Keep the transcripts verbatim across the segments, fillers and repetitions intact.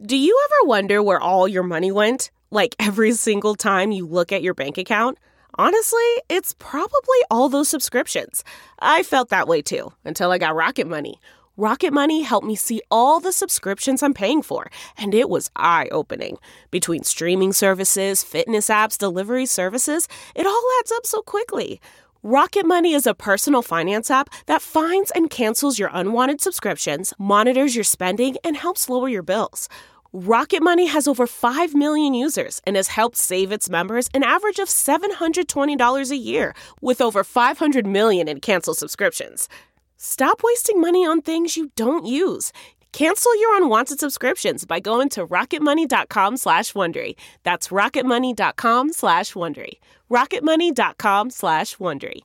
Do you ever wonder where all your money went? Like every single time you look at your bank account? Honestly, it's probably all those subscriptions. I felt that way too, until I got Rocket Money. Rocket Money helped me see all the subscriptions I'm paying for, and it was eye-opening. Between streaming services, fitness apps, delivery services, it all adds up so quickly. Rocket Money is a personal finance app that finds and cancels your unwanted subscriptions, monitors your spending, and helps lower your bills. Rocket Money has over five million users and has helped save its members an average of seven hundred twenty dollars a year, with over five hundred million in canceled subscriptions. Stop wasting money on things you don't use. Cancel your unwanted subscriptions by going to rocketmoney.com slash Wondery. That's rocketmoney.com slash Wondery. rocketmoney.com slash Wondery.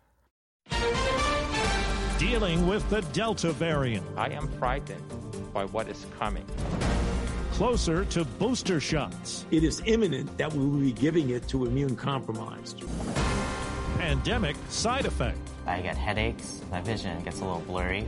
Dealing with the Delta variant. I am frightened by what is coming. Closer to booster shots. It is imminent that we will be giving it to immune-compromised. Pandemic side effect. I get headaches, my vision gets a little blurry.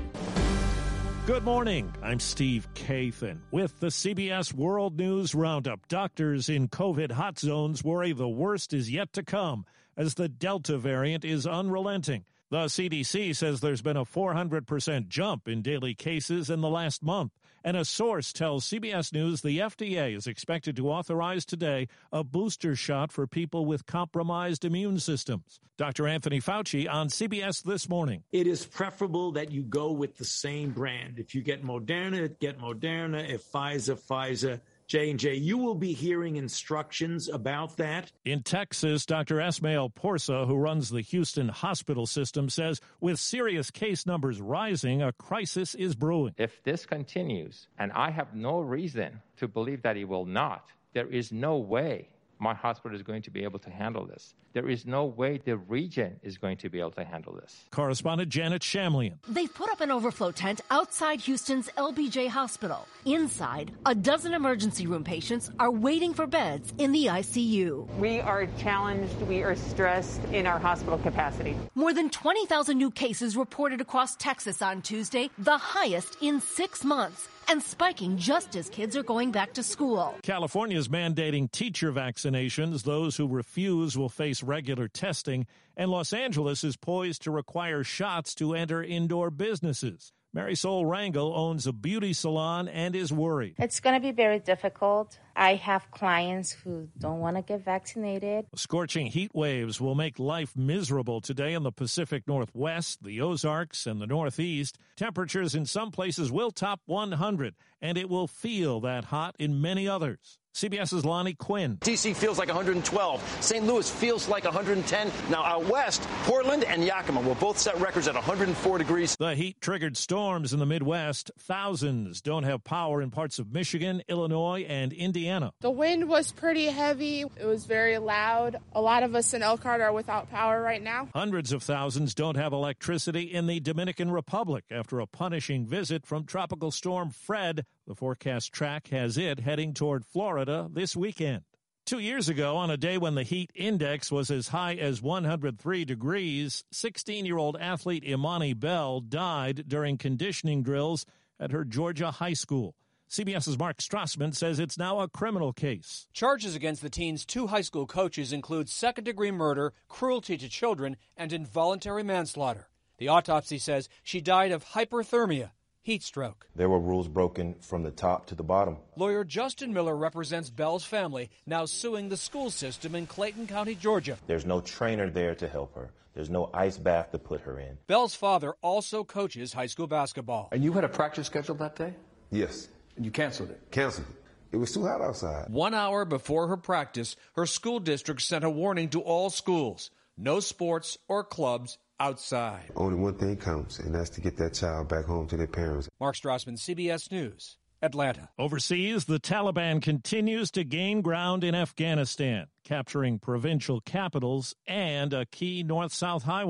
Good morning. I'm Steve Kathan with the C B S World News Roundup. Doctors in COVID hot zones worry the worst is yet to come as the Delta variant is unrelenting. The C D C says there's been a four hundred percent jump in daily cases in the last month. And a source tells C B S News the F D A is expected to authorize today a booster shot for people with compromised immune systems. Doctor Anthony Fauci on C B S This Morning. It is preferable that you go with the same brand. If you get Moderna, get Moderna. If Pfizer, Pfizer. J and J, you will be hearing instructions about that. In Texas, Doctor Esmail Porsa, who runs the Houston hospital system, says with serious case numbers rising, a crisis is brewing. If this continues, and I have no reason to believe that it will not, there is no way my hospital is going to be able to handle this. There is no way the region is going to be able to handle this. Correspondent Janet Shamlian. They've put up an overflow tent outside Houston's L B J hospital. Inside, a dozen emergency room patients are waiting for beds in the I C U. We are challenged. We are stressed in our hospital capacity. More than twenty thousand new cases reported across Texas on Tuesday, the highest in six months. And spiking just as kids are going back to school. California is mandating teacher vaccinations. Those who refuse will face regular testing. And Los Angeles is poised to require shots to enter indoor businesses. Marisol Rangel owns a beauty salon and is worried. It's going to be very difficult. I have clients who don't want to get vaccinated. Scorching heat waves will make life miserable today in the Pacific Northwest, the Ozarks, and the Northeast. Temperatures in some places will top one hundred, and it will feel that hot in many others. CBS's Lonnie Quinn. D C feels like one hundred twelve. Saint Louis feels like one hundred ten. Now out west, Portland and Yakima will both set records at one hundred four degrees. The heat triggered storms in the Midwest. Thousands don't have power in parts of Michigan, Illinois, and Indiana. The wind was pretty heavy. It was very loud. A lot of us in Elkhart are without power right now. Hundreds of thousands don't have electricity in the Dominican Republic after a punishing visit from Tropical Storm Fred. The forecast track has it heading toward Florida this weekend. Two years ago, on a day when the heat index was as high as one hundred three degrees, sixteen-year-old athlete Imani Bell died during conditioning drills at her Georgia high school. CBS's Mark Strassman says it's now a criminal case. Charges against the teen's two high school coaches include second-degree murder, cruelty to children, and involuntary manslaughter. The autopsy says she died of hyperthermia, heat stroke. There were rules broken from the top to the bottom. Lawyer Justin Miller represents Bell's family, now suing the school system in Clayton County, Georgia. There's no trainer there to help her. There's no ice bath to put her in. Bell's father also coaches high school basketball. And you had a practice scheduled that day? Yes. And you canceled it? Canceled it. It was too hot outside. One hour before her practice, her school district sent a warning to all schools. No sports or clubs outside. Only one thing counts, and that's to get that child back home to their parents. Mark Strassman, C B S News, Atlanta. Overseas, the Taliban continues to gain ground in Afghanistan, capturing provincial capitals and a key north-south highway.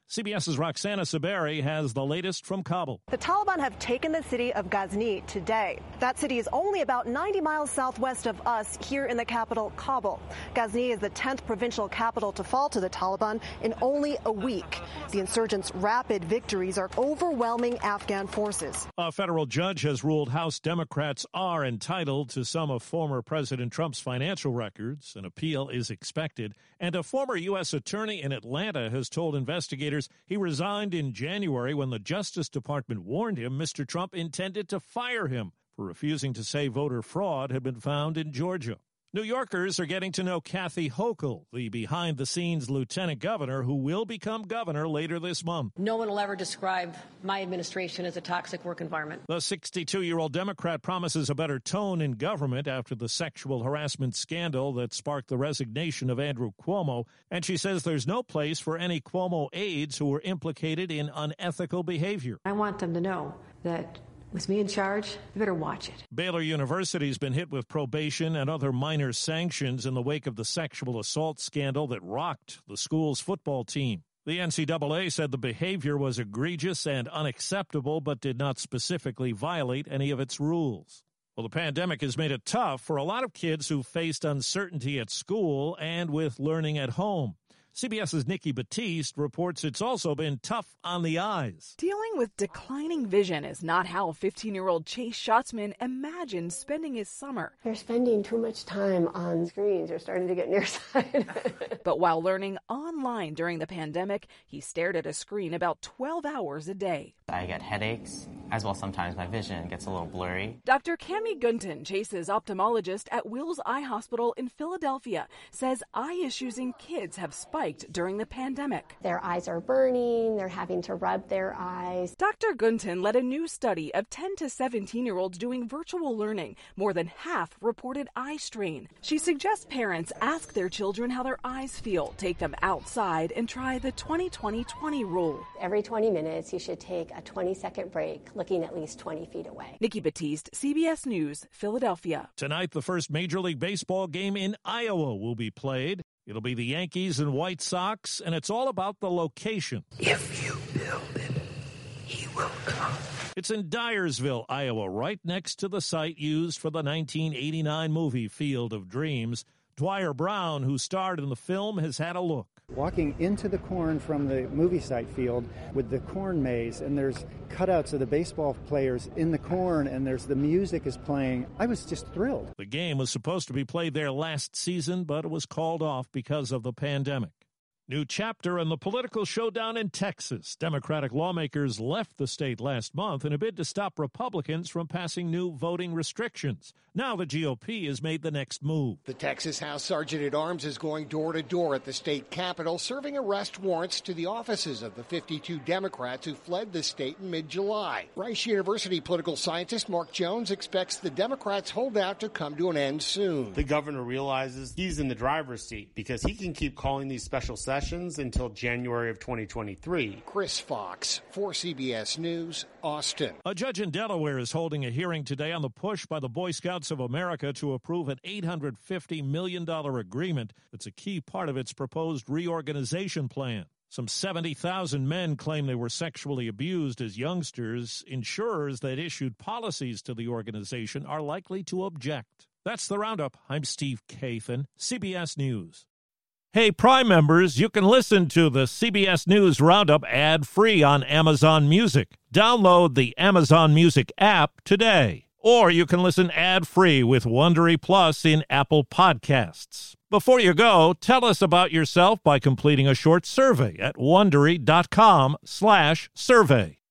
CBS's Roxana Saberi has the latest from Kabul. The Taliban have taken the city of Ghazni today. That city is only about ninety miles southwest of us here in the capital, Kabul. Ghazni is the tenth provincial capital to fall to the Taliban in only a week. The insurgents' rapid victories are overwhelming Afghan forces. A federal judge has ruled House Democrats are entitled to some of former President Trump's financial records. An appeal is expected. And a former U S attorney in Atlanta has told investigators he resigned in January when the Justice Department warned him Mister Trump intended to fire him for refusing to say voter fraud had been found in Georgia. New Yorkers are getting to know Kathy Hochul, the behind-the-scenes lieutenant governor who will become governor later this month. No one will ever describe my administration as a toxic work environment. The sixty-two-year-old Democrat promises a better tone in government after the sexual harassment scandal that sparked the resignation of Andrew Cuomo, and she says there's no place for any Cuomo aides who were implicated in unethical behavior. I want them to know that with me in charge, you better watch it. Baylor University's been hit with probation and other minor sanctions in the wake of the sexual assault scandal that rocked the school's football team. The N C double A said the behavior was egregious and unacceptable, but did not specifically violate any of its rules. Well, the pandemic has made it tough for a lot of kids who faced uncertainty at school and with learning at home. CBS's Nikki Batiste reports it's also been tough on the eyes. Dealing with declining vision is not how fifteen-year-old Chase Schatzman imagined spending his summer. They're spending too much time on screens. They're starting to get nearsighted. But while learning online during the pandemic, he stared at a screen about twelve hours a day. I get headaches, as well sometimes my vision gets a little blurry. Doctor Cami Gunton, Chase's ophthalmologist at Wills Eye Hospital in Philadelphia, says eye issues in kids have spiked during the pandemic. Their eyes are burning, they're having to rub their eyes. Doctor Gunton led a new study of ten to seventeen-year-olds doing virtual learning. More than half reported eye strain. She suggests parents ask their children how their eyes feel, take them outside, and try the twenty twenty twenty rule. Every twenty minutes, you should take a twenty-second break, looking at least twenty feet away. Nikki Batiste, C B S News, Philadelphia. Tonight, the first Major League Baseball game in Iowa will be played. It'll be the Yankees and White Sox, and it's all about the location. If you build it, he will come. It's in Dyersville, Iowa, right next to the site used for the nineteen eighty-nine movie Field of Dreams. Dwyer Brown, who starred in the film, has had a look. Walking into the corn from the movie site field with the corn maze, and there's cutouts of the baseball players in the corn, and there's the music is playing. I was just thrilled. The game was supposed to be played there last season, but it was called off because of the pandemic. New chapter in the political showdown in Texas. Democratic lawmakers left the state last month in a bid to stop Republicans from passing new voting restrictions. Now the G O P has made the next move. The Texas House Sergeant at Arms is going door to door at the state capitol, serving arrest warrants to the offices of the fifty-two Democrats who fled the state in mid-July. Rice University political scientist Mark Jones expects the Democrats' holdout to come to an end soon. The governor realizes he's in the driver's seat because he can keep calling these special sessions until January of twenty twenty-three. Chris Fox, for C B S News, Austin. A judge in Delaware is holding a hearing today on the push by the Boy Scouts of America to approve an eight hundred fifty million dollars agreement that's a key part of its proposed reorganization plan. Some seventy thousand men claim they were sexually abused as youngsters. Insurers that issued policies to the organization are likely to object. That's the Roundup. I'm Steve Kathan, C B S News. Hey, Prime members, you can listen to the C B S News Roundup ad-free on Amazon Music. Download the Amazon Music app today. Or you can listen ad-free with Wondery Plus in Apple Podcasts. Before you go, tell us about yourself by completing a short survey at Wondery dot com slash survey.